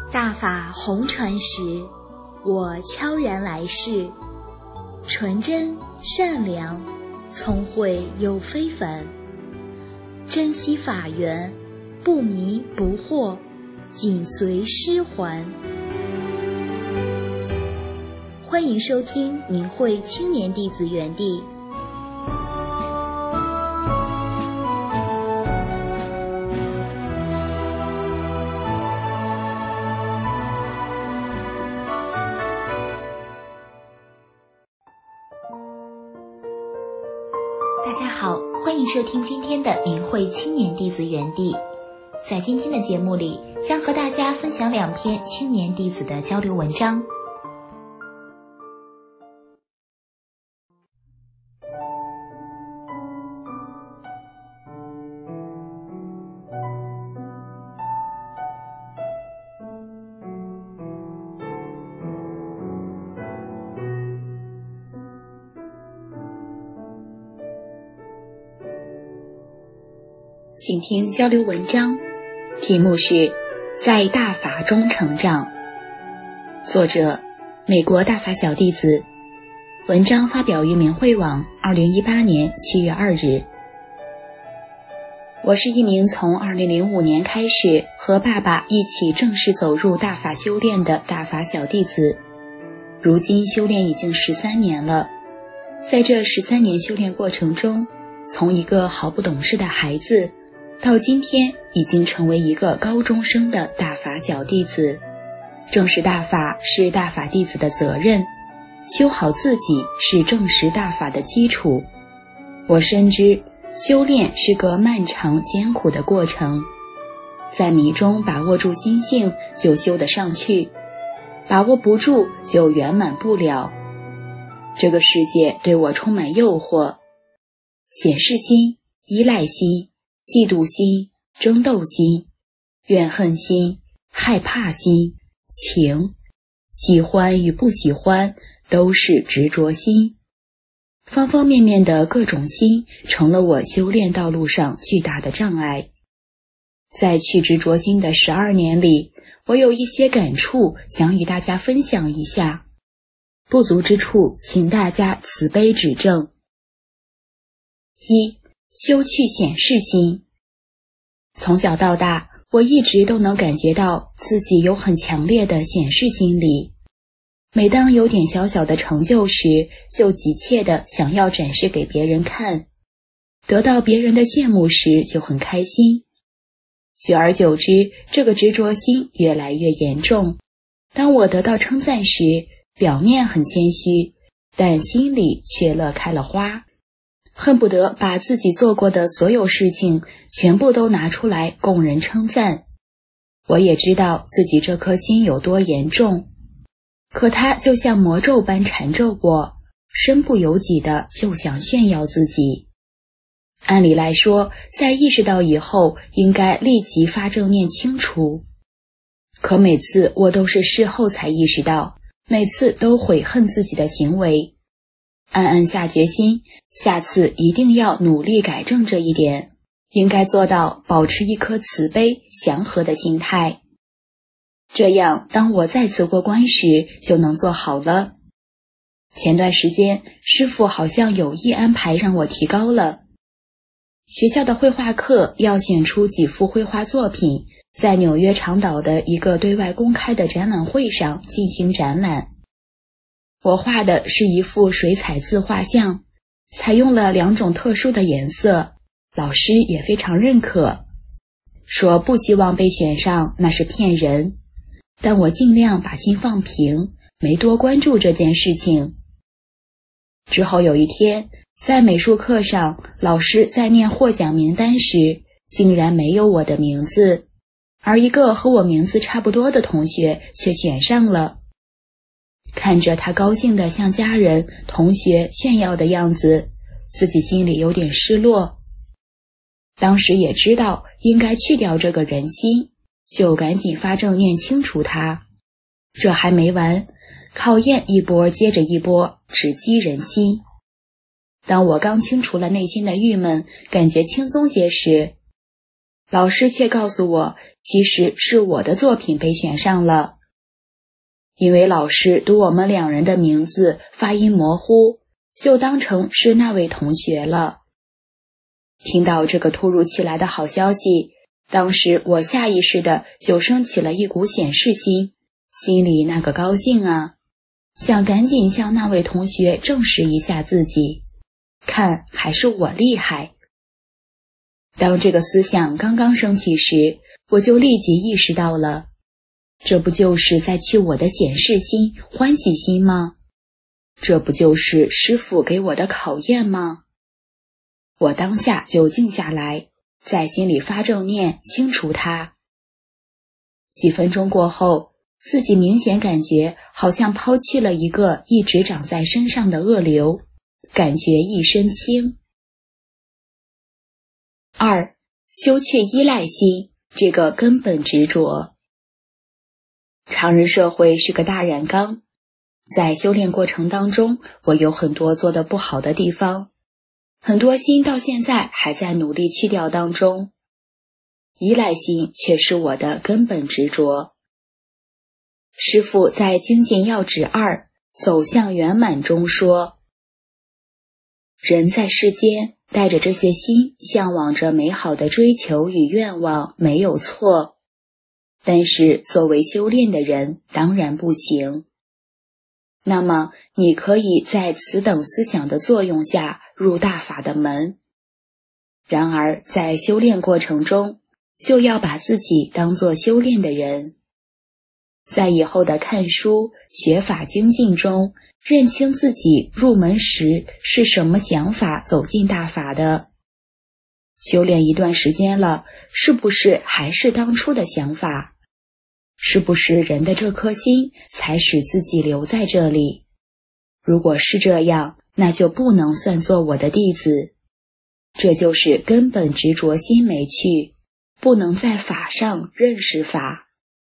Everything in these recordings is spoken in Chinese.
大法红传时，我悄然来世，纯真善良，聪慧又非凡，珍惜法缘，不迷不惑，紧随师还。欢迎收听明慧青年弟子园地。大家好，欢迎收听今天的明慧青年弟子园地。在今天的节目里，将和大家分享2篇青年弟子的交流文章。请听交流文章，题目是在大法中成长，作者美国大法小弟子，文章发表于明慧网2018年7月2日。我是一名从2005年开始和爸爸一起正式走入大法修炼的大法小弟子，如今修炼已经13年了。在这13年修炼过程中，从一个毫不懂事的孩子到今天已经成为一个高中生的大法小弟子。正视大法是大法弟子的责任，修好自己是正视大法的基础。我深知修炼是个漫长艰苦的过程，在迷中把握住心性就修得上去，把握不住就圆满不了。这个世界对我充满诱惑，显示心、依赖心、嫉妒心、争斗心、怨恨心、害怕心、情，喜欢与不喜欢都是执着心。方方面面的各种心成了我修炼道路上巨大的障碍。在去执着心的12年里，我有一些感触想与大家分享一下，不足之处请大家慈悲指正。1. 修去显示心。从小到大，我一直都能感觉到自己有很强烈的显示心理。每当有点小小的成就时，就急切地想要展示给别人看，得到别人的羡慕时就很开心。久而久之，这个执着心越来越严重。当我得到称赞时，表面很谦虚，但心里却乐开了花，恨不得把自己做过的所有事情全部都拿出来供人称赞。我也知道自己这颗心有多严重，可它就像魔咒般缠着我，身不由己的就想炫耀自己。按理来说，在意识到以后应该立即发正念清除，可每次我都是事后才意识到，每次都悔恨自己的行为。暗暗下决心，下次一定要努力改正这一点，应该做到保持一颗慈悲祥和的心态。这样当我再次过关时就能做好了。前段时间师父好像有意安排让我提高了。学校的绘画课要选出几幅绘画作品，在纽约长岛的一个对外公开的展览会上进行展览。我画的是一幅水彩自画像，采用了2种特殊的颜色，老师也非常认可，说不希望被选上那是骗人，但我尽量把心放平，没多关注这件事情。之后有一天，在美术课上，老师在念获奖名单时，竟然没有我的名字，而一个和我名字差不多的同学却选上了。看着他高兴地向家人、同学炫耀的样子，自己心里有点失落。当时也知道应该去掉这个人心，就赶紧发正念清除它。这还没完，考验一波接着一波，直击人心。当我刚清除了内心的郁闷，感觉轻松些时， 老师却告诉我，其实是我的作品被选上了。因为老师读我们两人的名字发音模糊，就当成是那位同学了。听到这个突如其来的好消息，当时我下意识的就升起了一股显示心，心里那个高兴啊，想赶紧向那位同学证实一下自己，看还是我厉害。当这个思想刚刚升起时，我就立即意识到了，这不就是在去我的显示心、欢喜心吗？这不就是师父给我的考验吗？我当下就静下来，在心里发正念，清除它。几分钟过后，自己明显感觉好像抛弃了一个一直长在身上的恶瘤，感觉一身轻。2. 修去依赖心，这个根本执着。常人社会是个大染缸，在修炼过程当中，我有很多做得不好的地方，很多心到现在还在努力去掉当中。依赖心却是我的根本执着。师父在精进要旨2走向圆满中说，人在世间带着这些心，向往着美好的追求与愿望，没有错。但是作为修炼的人，当然不行。那么你可以在此等思想的作用下入大法的门。然而在修炼过程中，就要把自己当作修炼的人。在以后的看书、学法精进中，认清自己入门时是什么想法走进大法的。修炼一段时间了，是不是还是当初的想法？是不是人的这颗心才使自己留在这里？如果是这样，那就不能算作我的弟子。这就是根本执着心没去，不能在法上认识法。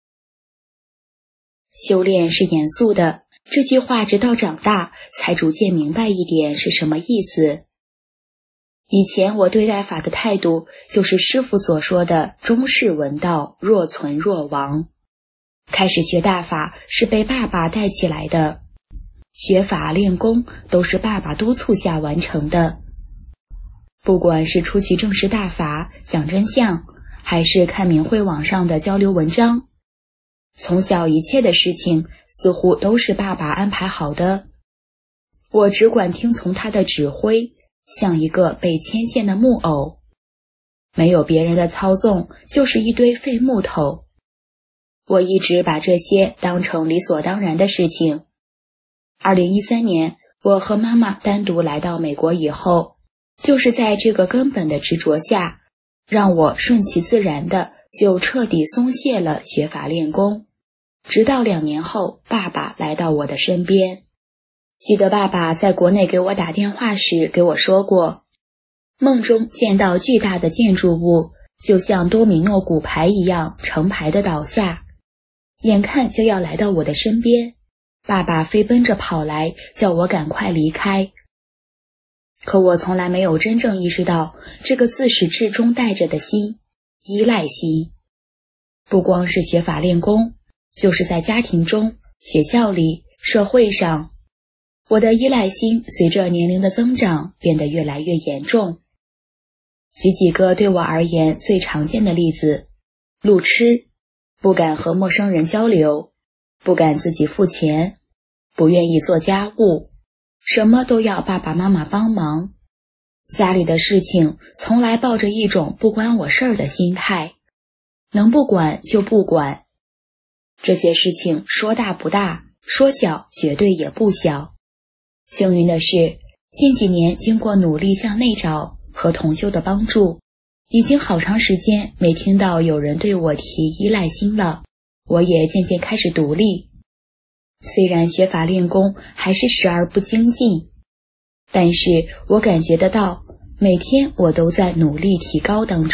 修炼是严肃的，这句话直到长大才逐渐明白一点是什么意思。以前我对待法的态度就是师父所说的中士闻道，若存若亡。开始学大法是被爸爸带起来的，学法练功都是爸爸督促下完成的。不管是出去正式大法讲真相，还是看明慧网上的交流文章，从小一切的事情似乎都是爸爸安排好的，我只管听从他的指挥，像一个被牵线的木偶，没有别人的操纵，就是一堆废木头。我一直把这些当成理所当然的事情。2013年，我和妈妈单独来到美国以后，就是在这个根本的执着下，让我顺其自然的就彻底松懈了学法练功。直到2年后，爸爸来到我的身边。记得爸爸在国内给我打电话时给我说过，梦中见到巨大的建筑物，就像多米诺骨牌一样成排的倒下，眼看就要来到我的身边，爸爸飞奔着跑来，叫我赶快离开。可我从来没有真正意识到这个自始至终带着的心，依赖心。不光是学法练功，就是在家庭中、学校里、社会上，我的依赖心随着年龄的增长变得越来越严重。举几个对我而言最常见的例子：路痴，不敢和陌生人交流，不敢自己付钱，不愿意做家务，什么都要爸爸妈妈帮忙。家里的事情从来抱着一种不关我事儿的心态，能不管就不管。这些事情说大不大，说小绝对也不小。幸运的是，近几年经过努力向内找和同修的帮助，已经好长时间没听到有人对我提依赖心了，我也渐渐开始独立。虽然学法练功还是时而不精进，但是我感觉得到，每天我都在努力提高当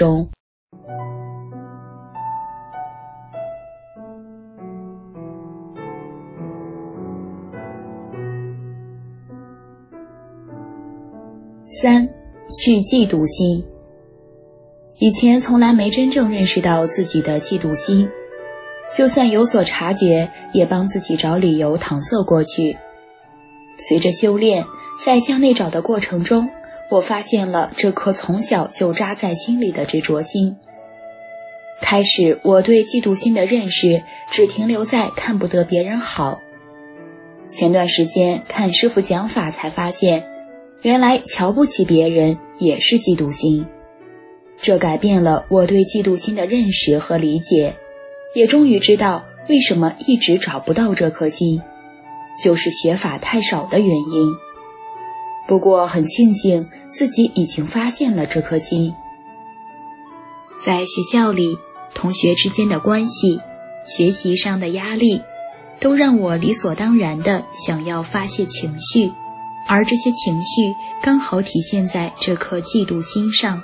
中。3. 去嫉妒心。 以前从来没真正认识到自己的嫉妒心，就算有所察觉，也帮自己找理由搪塞过去。随着修炼，在向内找的过程中，我发现了这颗从小就扎在心里的执着心。开始我对嫉妒心的认识只停留在看不得别人好。前段时间看师父讲法才发现，原来瞧不起别人也是嫉妒心。这改变了我对嫉妒心的认识和理解，也终于知道为什么一直找不到这颗心，就是学法太少的原因。不过很庆幸自己已经发现了这颗心。在学校里，同学之间的关系，学习上的压力，都让我理所当然地想要发泄情绪，而这些情绪刚好体现在这颗嫉妒心上。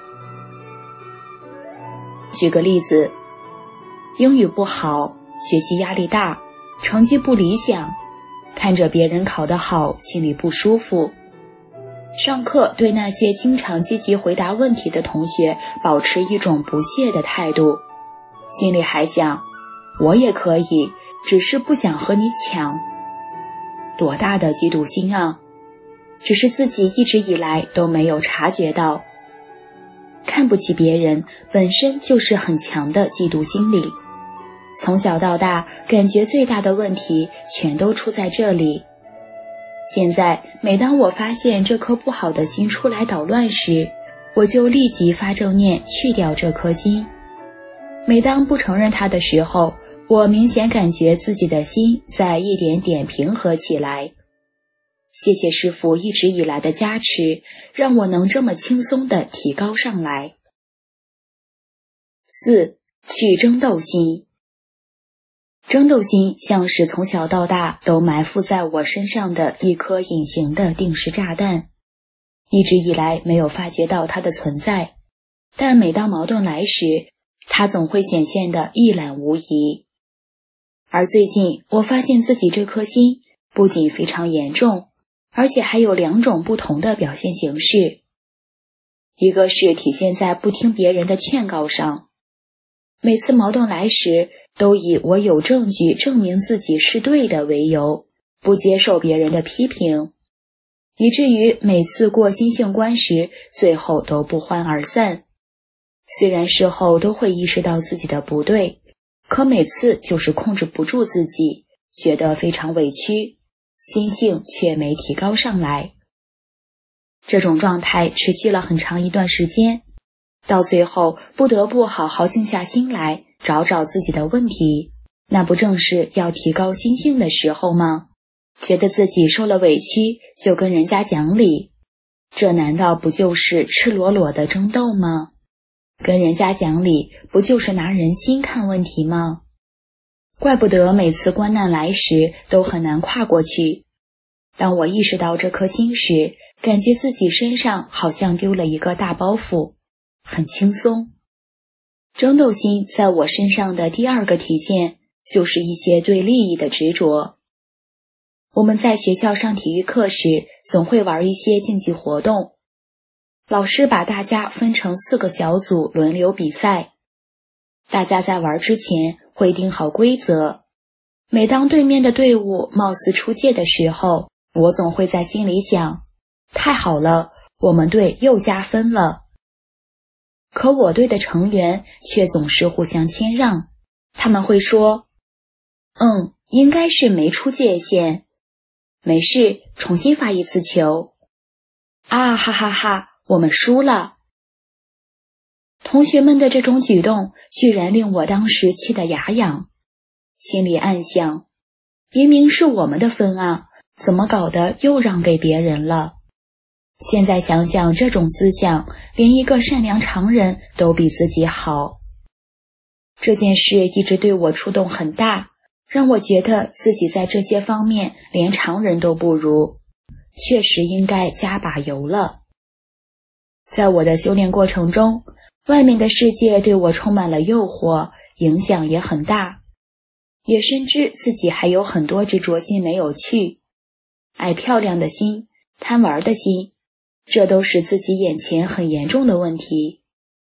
举个例子，英语不好，学习压力大，成绩不理想，看着别人考得好，心里不舒服。上课对那些经常积极回答问题的同学保持一种不屑的态度，心里还想，我也可以，只是不想和你抢。多大的嫉妒心啊！只是自己一直以来都没有察觉到。看不起别人本身就是很强的嫉妒心理，从小到大感觉最大的问题全都出在这里。现在每当我发现这颗不好的心出来捣乱时，我就立即发正念去掉这颗心。每当不承认它的时候，我明显感觉自己的心在一点点平和起来。谢谢师父一直以来的加持，让我能这么轻松地提高上来。4. 去争斗心。争斗心像是从小到大都埋伏在我身上的一颗隐形的定时炸弹，一直以来没有发觉到它的存在，但每当矛盾来时，它总会显现得一览无遗。而最近我发现自己这颗心不仅非常严重，而且还有2种不同的表现形式。一个是体现在不听别人的劝告上，每次矛盾来时，都以我有证据证明自己是对的为由，不接受别人的批评，以至于每次过心性关时，最后都不欢而散。虽然事后都会意识到自己的不对，可每次就是控制不住自己，觉得非常委屈，心性却没提高上来。这种状态持续了很长一段时间，到最后不得不好好静下心来，找找自己的问题，那不正是要提高心性的时候吗？觉得自己受了委屈就跟人家讲理，这难道不就是赤裸裸的争斗吗？跟人家讲理不就是拿人心看问题吗？怪不得每次关难来时都很难跨过去。当我意识到这颗心时，感觉自己身上好像丢了一个大包袱，很轻松。争斗心在我身上的第2个体现，就是一些对利益的执着。我们在学校上体育课时，总会玩一些竞技活动。老师把大家分成4个小组轮流比赛。大家在玩之前会定好规则。每当对面的队伍貌似出界的时候，我总会在心里想，太好了，我们队又加分了。可我队的成员却总是互相谦让，他们会说，应该是没出界线，没事，重新发一次球。啊哈哈哈，我们输了。同学们的这种举动居然令我当时气得牙痒，心里暗想，明明是我们的分啊，怎么搞得又让给别人了？现在想想，这种思想连一个善良常人都比自己好。这件事一直对我触动很大，让我觉得自己在这些方面连常人都不如，确实应该加把油了。在我的修炼过程中，外面的世界对我充满了诱惑，影响也很大，也深知自己还有很多执着心没有去，爱漂亮的心，贪玩的心，这都是自己眼前很严重的问题。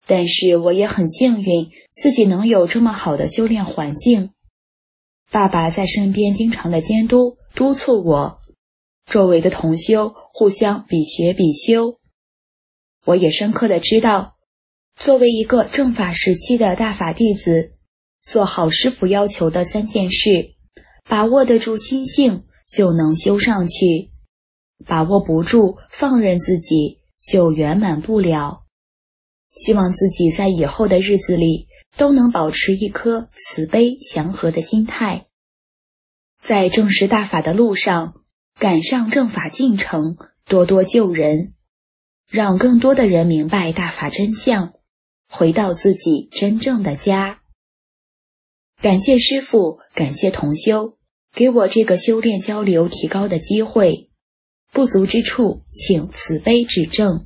但是我也很幸运，自己能有这么好的修炼环境。爸爸在身边经常的监督、督促我，周围的同修互相比学比修。我也深刻的知道，作为一个正法时期的大法弟子，做好师父要求的3件事，把握得住心性，就能修上去；把握不住，放任自己，就圆满不了。希望自己在以后的日子里都能保持一颗慈悲祥和的心态，在正实大法的路上赶上正法进程，多多救人，让更多的人明白大法真相，回到自己真正的家。感谢师父，感谢同修，给我这个修炼交流提高的机会，不足之处请慈悲指正。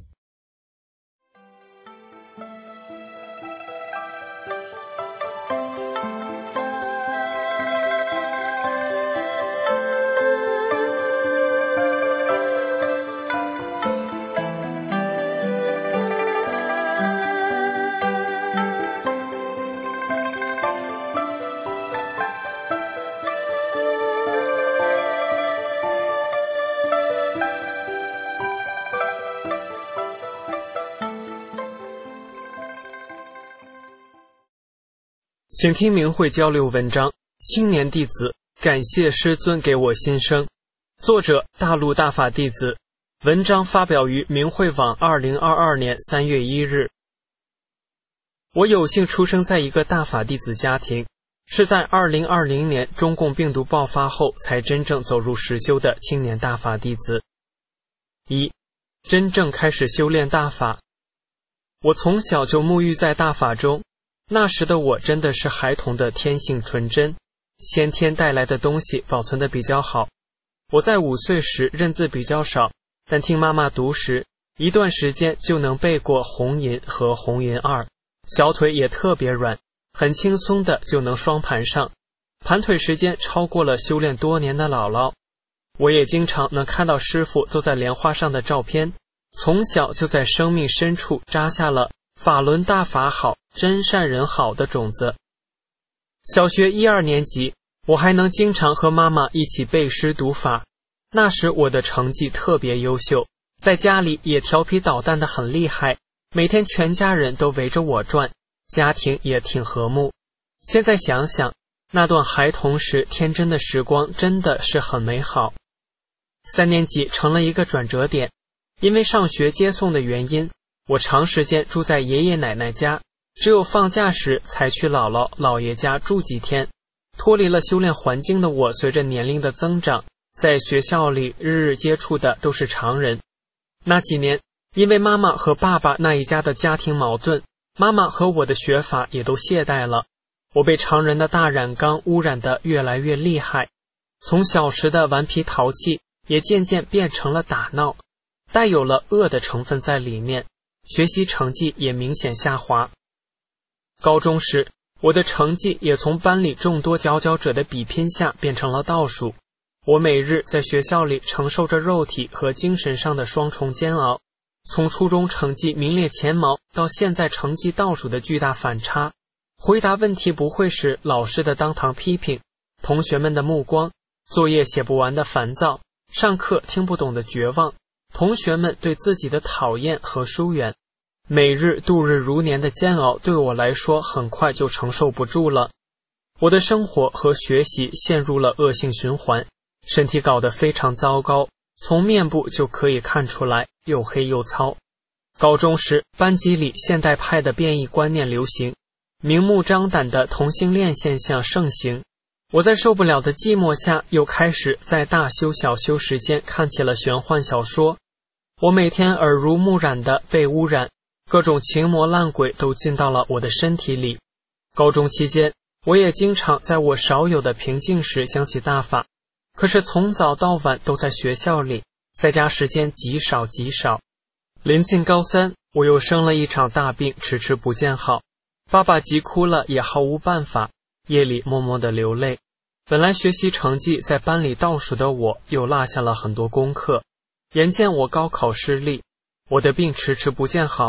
请听明慧交流文章，青年弟子感谢师尊给我新生。作者大陆大法弟子，文章发表于明慧网2022年3月1日。我有幸出生在一个大法弟子家庭，是在2020年中共病毒爆发后才真正走入实修的青年大法弟子。真正开始修炼大法。我从小就沐浴在大法中，那时的我真的是孩童的天性纯真，先天带来的东西保存得比较好。我在5岁时认字比较少，但听妈妈读时，一段时间就能背过红银和红银2，小腿也特别软，很轻松的就能双盘上，盘腿时间超过了修炼多年的姥姥。我也经常能看到师父坐在莲花上的照片，从小就在生命深处扎下了法轮大法好，真善人好的种子。小学1、2年级，我还能经常和妈妈一起背诗读法，那时我的成绩特别优秀，在家里也调皮捣蛋的很厉害，每天全家人都围着我转，家庭也挺和睦。现在想想，那段孩童时天真的时光真的是很美好。3年级成了一个转折点，因为上学接送的原因，我长时间住在爷爷奶奶家，只有放假时才去姥姥姥爷家住几天。脱离了修炼环境的我，随着年龄的增长，在学校里日日接触的都是常人。那几年，因为妈妈和爸爸那一家的家庭矛盾，妈妈和我的学法也都懈怠了，我被常人的大染缸污染得越来越厉害，从小时的顽皮淘气也渐渐变成了打闹，带有了恶的成分在里面，学习成绩也明显下滑。高中时，我的成绩也从班里众多佼佼者的比拼下变成了倒数。我每日在学校里承受着肉体和精神上的双重煎熬，从初中成绩名列前茅到现在成绩倒数的巨大反差。回答问题不会时老师的当堂批评，同学们的目光，作业写不完的烦躁，上课听不懂的绝望，同学们对自己的讨厌和疏远。每日度日如年的煎熬对我来说很快就承受不住了，我的生活和学习陷入了恶性循环，身体搞得非常糟糕，从面部就可以看出来，又黑又糙。高中时，班级里现代派的变异观念流行，明目张胆的同性恋现象盛行。我在受不了的寂寞下，又开始在大修小修时间看起了玄幻小说。我每天耳濡目染的被污染，各种情魔烂鬼都进到了我的身体里。高中期间，我也经常在我少有的平静时想起大法，可是从早到晚都在学校里，在家时间极少极少。临近高3，我又生了一场大病，迟迟不见好。爸爸急哭了也毫无办法，夜里默默地流泪。本来学习成绩在班里倒数的我，又落下了很多功课。眼见我高考失利，我的病迟迟不见好，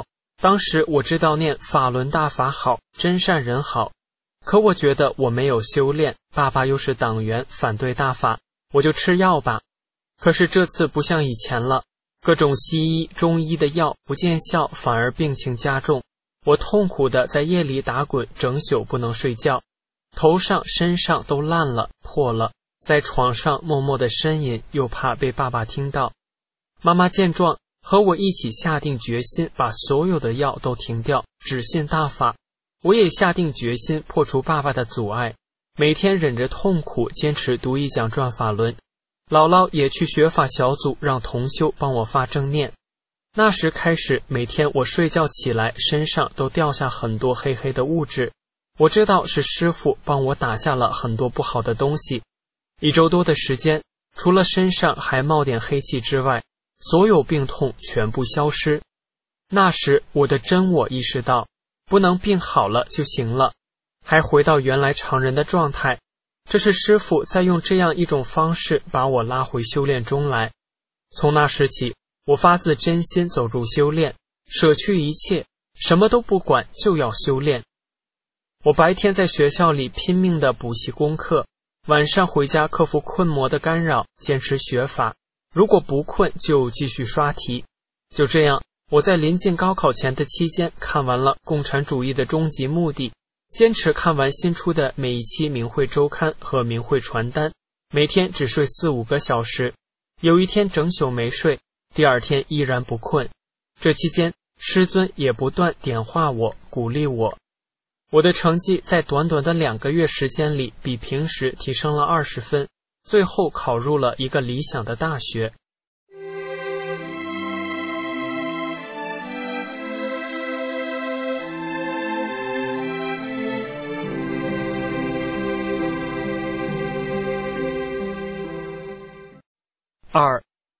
当时我知道念法轮大法好，真善人好，可我觉得我没有修炼，爸爸又是党员，反对大法，我就吃药吧。可是这次不像以前了，各种西医、中医的药不见效，反而病情加重。我痛苦地在夜里打滚，整宿不能睡觉，头上、身上都烂了、破了，在床上默默地呻吟，又怕被爸爸听到。妈妈见状，和我一起下定决心把所有的药都停掉，只信大法。我也下定决心破除爸爸的阻碍，每天忍着痛苦坚持读一讲转法轮。姥姥也去学法小组让同修帮我发正念。那时开始，每天我睡觉起来身上都掉下很多黑黑的物质，我知道是师父帮我打下了很多不好的东西。1周多的时间，除了身上还冒点黑气之外，所有病痛全部消失。那时我的真我意识到，不能病好了就行了，还回到原来常人的状态。这是师父在用这样一种方式把我拉回修炼中来。从那时起，我发自真心走入修炼，舍去一切，什么都不管，就要修炼。我白天在学校里拼命地补习功课，晚上回家克服困魔的干扰，坚持学法，如果不困就继续刷题。就这样，我在临近高考前的期间看完了《共产主义的终极目的》，坚持看完新出的每一期明慧周刊和明慧传单，每天只睡4-5个小时，有一天整宿没睡，第二天依然不困。这期间，师尊也不断点化我，鼓励我。我的成绩在短短的2个月时间里比平时提升了20分，最后考入了一个理想的大学。2.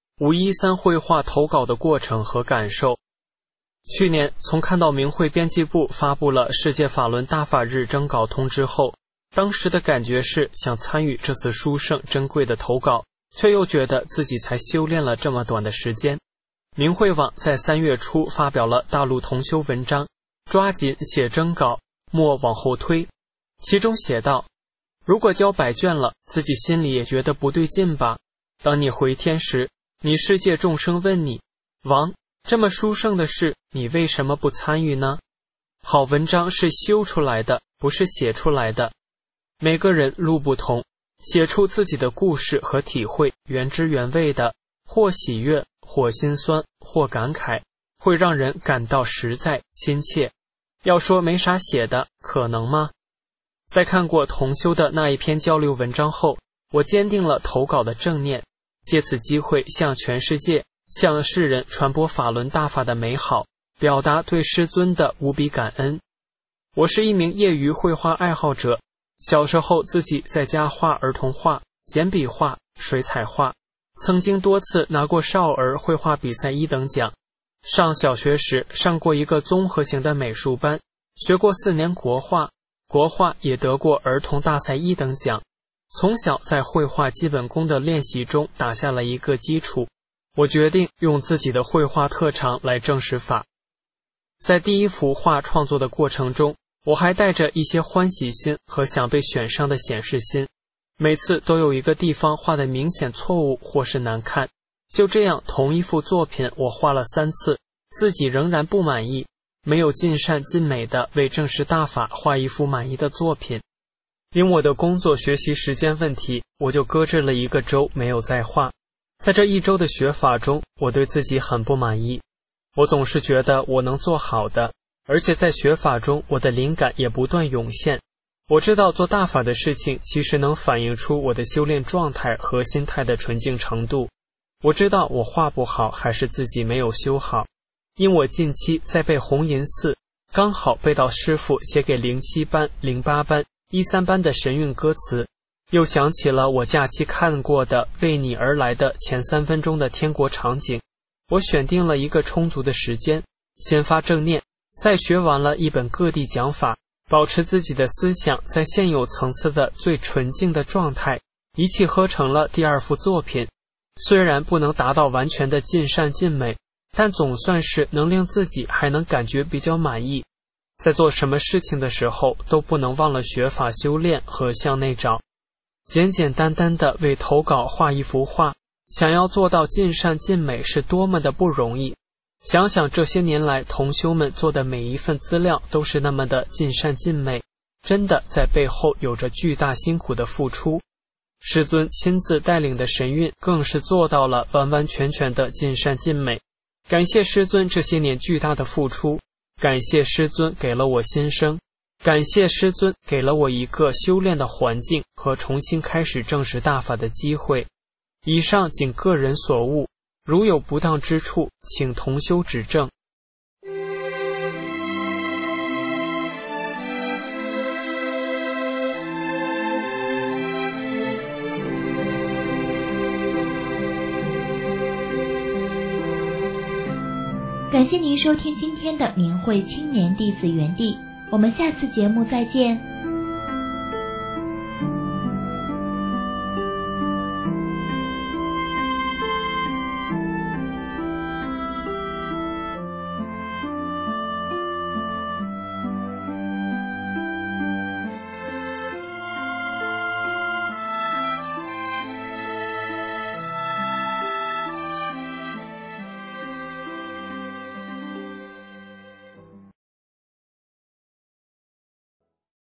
513绘画投稿的过程和感受。去年从看到明慧编辑部发布了世界法轮大法日征稿通知后，当时的感觉是想参与这次殊胜珍贵的投稿，却又觉得自己才修炼了这么短的时间。明慧网在3月初发表了大陆同修文章，抓紧写征稿，莫往后推。其中写道，如果交100卷了，自己心里也觉得不对劲吧。当你回天时，你世界众生问你，王，这么殊胜的事，你为什么不参与呢？好文章是修出来的，不是写出来的。每个人路不同，写出自己的故事和体会，原汁原味的，或喜悦，或心酸，或感慨，会让人感到实在亲切。要说没啥写的，可能吗？在看过同修的那一篇交流文章后，我坚定了投稿的正念，借此机会向全世界、向世人传播法轮大法的美好，表达对师尊的无比感恩。我是一名业余绘画爱好者，小时候自己在家画儿童画、简笔画、水彩画，曾经多次拿过少儿绘画比赛1等奖。上小学时上过一个综合型的美术班，学过4年国画，国画也得过儿童大赛1等奖。从小在绘画基本功的练习中打下了一个基础，我决定用自己的绘画特长来证实法。在第一幅画创作的过程中，我还带着一些欢喜心和想被选上的显示心，每次都有一个地方画的明显错误或是难看。就这样，同一幅作品我画了3次，自己仍然不满意，没有尽善尽美的为正式大法画一幅满意的作品。因我的工作学习时间问题，我就搁置了1个周没有再画。在这1周的学法中，我对自己很不满意。我总是觉得我能做好的，而且在学法中，我的灵感也不断涌现。我知道做大法的事情其实能反映出我的修炼状态和心态的纯净程度。我知道我画不好还是自己没有修好，因我近期在背红银寺，刚好背到师父写给07班、08班、13班的神韵歌词，又想起了我假期看过的为你而来的前3分钟的天国场景。我选定了一个充足的时间，先发正念，再学完了一本各地讲法，保持自己的思想在现有层次的最纯净的状态，一气呵成了第2幅作品。虽然不能达到完全的尽善尽美， 但总算是能令自己还能感觉比较满意。在做什么事情的时候，都不能忘了学法修炼和向内找。简简单单的为投稿画一幅画，想要做到尽善尽美是多么的不容易。想想这些年来同修们做的每一份资料都是那么的尽善尽美，真的在背后有着巨大辛苦的付出。师尊亲自带领的神韵更是做到了完完全全的尽善尽美。感谢师尊这些年巨大的付出，感谢师尊给了我新生，感谢师尊给了我一个修炼的环境和重新开始正视大法的机会。以上仅个人所悟，如有不当之处，请同修指正。 感谢您收听今天的明慧青年弟子园地，我们下次节目再见。